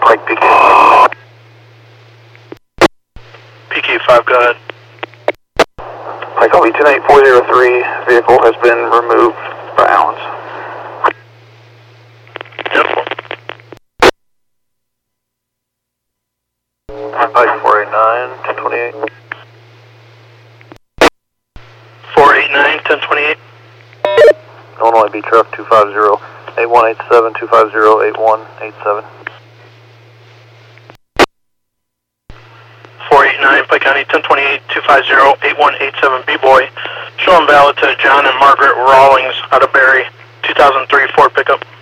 Pike PK. PK5, go ahead. Pike copy 10403, vehicle has been removed by Allens. Yep. Pike 489, 1028. 489, 1028. Illinois B truck 250, 8187, 250, 8187. 489, Pike County, 1028, 250, 8187, B-Boy. Showing valid to John and Margaret Rawlings out of Barry, 2003 Ford pickup.